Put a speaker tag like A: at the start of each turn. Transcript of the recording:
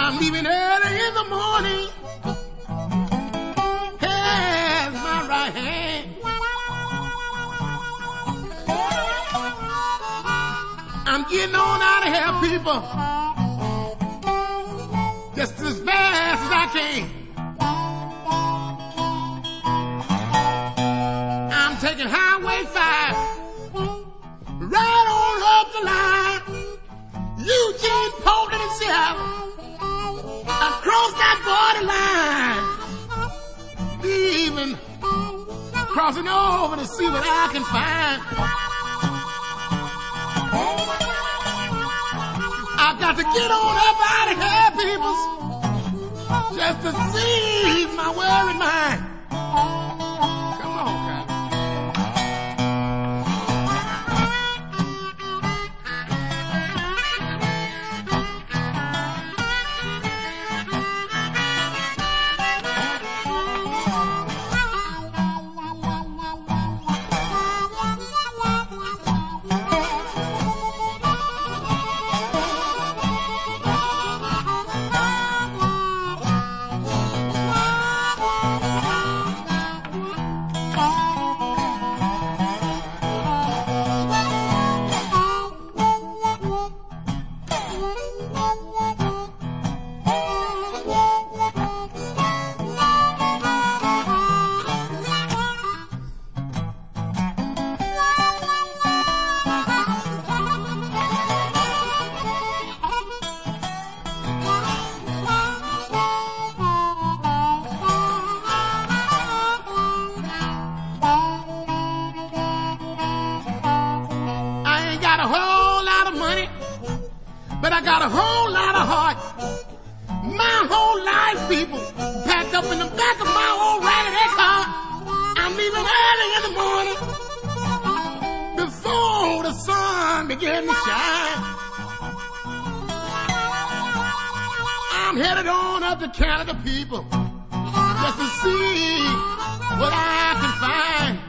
A: I'm leaving early in the morning. Here's my right hand. I'm getting on out of here, people, just as fast as I can. I'm taking Highway 5 right on up the line, Eugene, Portland, and Seattle, across that borderline, leaving, crossing over to see what I can find. I got to get on up out of here, peoples, just to see my worried mind. Come on, guys. But I got a whole lot of heart. My whole life, people, packed up in the back of my old raggedy car. I'm leaving early in the morning before the sun begins to shine. I'm headed on up to Canada, people, just to see what I can find.